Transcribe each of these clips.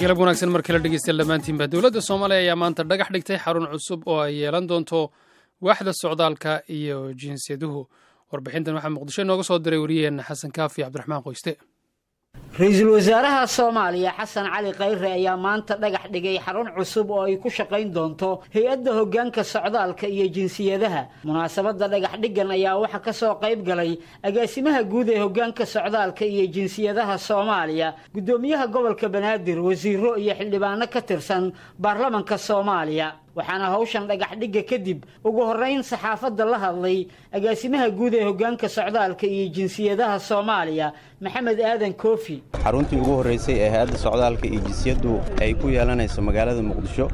galab wanaagsan mar kale dhegeystayaal dhammaantiinba dowladda Soomaaliya ayaa maanta dhagax dhigtay xarun cusub oo ay yeelan doonto waaxda socdaalka iyo jinsiyaduhu. Warbixintan waxaa Muqdisho inooga soo diray wariyaheena Xasan Kaafi Cabdiraxmaan Qoyste. Ra'iisul Wasaaraha Soomaaliya Xasan Cali Khayre ayaa maanta dhagax dhigay xarun cusub oo ay ku shaqayn doonto hay'adda hoggaanka socdaalka iyo jinsiyadaha. Munaasabadda dhagax dhigan ayaa waxa ka soo qayb galay agaasimaha guud ee hoggaanka socdaalka iyo jinsiyadaha Soomaaliya, gudoomiyaha gobolka Banaadir, wasiirro iyo xildhibaano ka tirsan baarlamaanka Soomaaliya. waxaana hawshan dhagax dhiga kadib ugu horeyn saxaafadda la hadlay agaasimaha guud ee hoggaanka socdaalka iyo jinsiyadaha Soomaaliya Maxamed Aadan Koofi. xaruntii ugu horeysay ee hay'adda socdaalka iyo jinsiyadu ay ku yeelanayso magaalada Muqdisho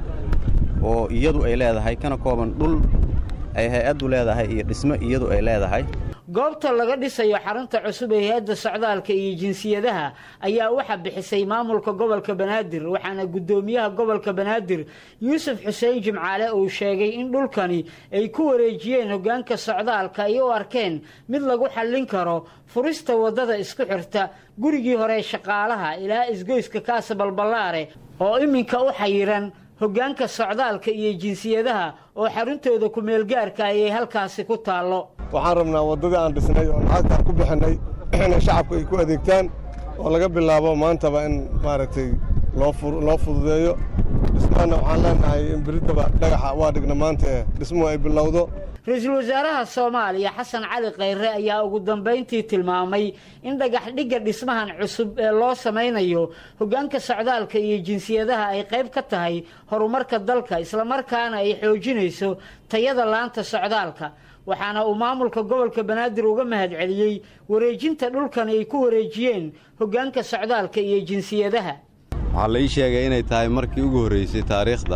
oo iyadu ay leedahay kana kooban dhul ay hay'addu leedahay iyo dhismo iyadu ay leedahay. goobta laga dhisayo xarunta cusub ee hay'adda socdaalka iyo jinsiyadaha ayaa waxa bixisay maamulka gobolka Banaadir, waxaana gudoomiyaha gobolka Banaadir Yuusuf Xuseen Jimcaale uu sheegay in dhulkani ay ku wareejiyeen hoggaanka socdaalka ay u arkeen mid lagu xallin karo furista wadada isku xirta gurigii hore shaqaalaha ilaa isgoyska Kaasa Balbalaare oo iminka u xayiran hoggaanka socdaalka iyo jinsiyadaha oo xaruntooda ku meel gaarka ay halkaasi ku taalo. waxaan rabnaa wadada aan dhisnay oo lacagta ku bixinay in shacabku ay ku adeegtaan oo laga bilaabo maantaba in maaragtay loo fududeeyo dhismaana waxaan leenahay in biritaba dhagaxa waa dhigna maanta dhismuhu ay bilowdo. Ra'iisul Wasaaraha Soomaaliya Xasan Cali Khayre ayaa ugu dambeyntii tilmaamay in dhagax dhiga dhismahan cusub ee loo samaynayo hoggaanka socdaalka iyo jinsiyadaha ay qayb ka tahay horumarka dalka isla markaana ay xoojinayso tayada laanta socdaalka. waxaana uu maamulka gobolka Banaadir uga mahadceliyay wareejinta dhulkan ay ku wareejiyeen hoggaanka socdaalka iyo jinsiyadaha. waxaa la ii sheegay inay tahay markii ugu horeysay taariikhda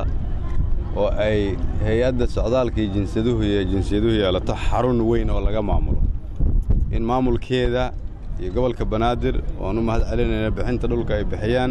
oo ay hay'adda socdaalka iyo jinsiyaduhu yeelato xarun weyn oo laga maamulo in maamulkeeda iyo gobolka Banaadir oo u mahadcelinayna bixinta dhulka ay bixiyaan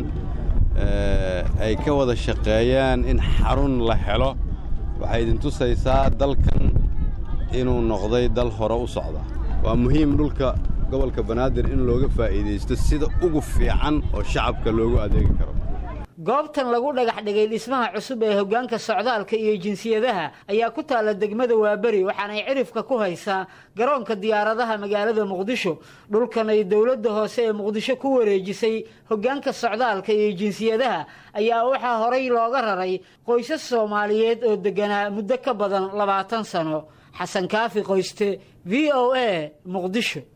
ay ka wada shaqeeyaan in xarun la helo. waxay idin tusaysaa dalkan inuu noqday dal hore u socda. waa muhiim dhulka gobolka Banaadir in looga faa'iideysto sida ugu fiican oo shacabka loogu adeegi karo. goobtan lagu dhagax dhigay dhismaha cusub ee hoggaanka socdaalka iyo jinsiyadaha ayaa ku taala degmada Waabari, waxaana ay cirifka ku haysaa garoonka diyaaradaha magaalada Muqdisho. dhulkan ay dawladda hoose ee Muqdisho ku wareejisay hoggaanka socdaalka iyo jinsiyadaha ayaa waxaa horay looga raray qoysas Soomaaliyeed oo deganaa muddo ka badan 20 sano. Xasan Kaafi Qoyste, VOA, Muqdisho.